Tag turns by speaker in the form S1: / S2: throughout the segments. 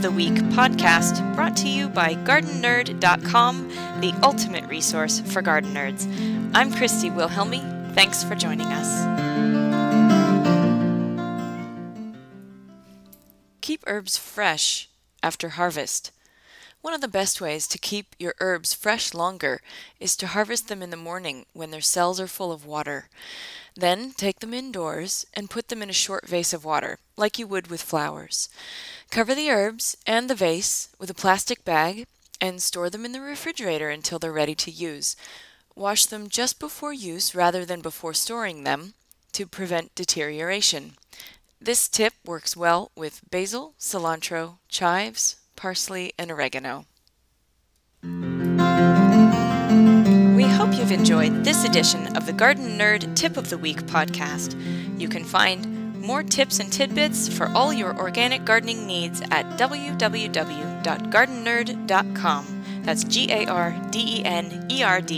S1: the Week podcast, brought to you by GardenNerd.com, the ultimate resource for garden nerds. I'm Christy Wilhelmy. Thanks for joining us. Keep herbs fresh after harvest. One of the best ways to keep your herbs fresh longer is to harvest them in the morning when their cells are full of water. Then take them indoors and put them in a short vase of water, like you would with flowers. Cover the herbs and the vase with a plastic bag and store them in the refrigerator until they're ready to use. Wash them just before use rather than before storing them to prevent deterioration. This tip works well with basil, cilantro, chives, parsley, and oregano. We hope you've enjoyed this edition of the Garden Nerd Tip of the Week podcast. You can find more tips and tidbits for all your organic gardening needs at www.gardennerd.com. That's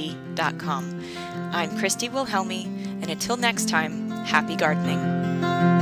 S1: GARDENERD.com. I'm Christy Wilhelmy, and until next time, happy gardening.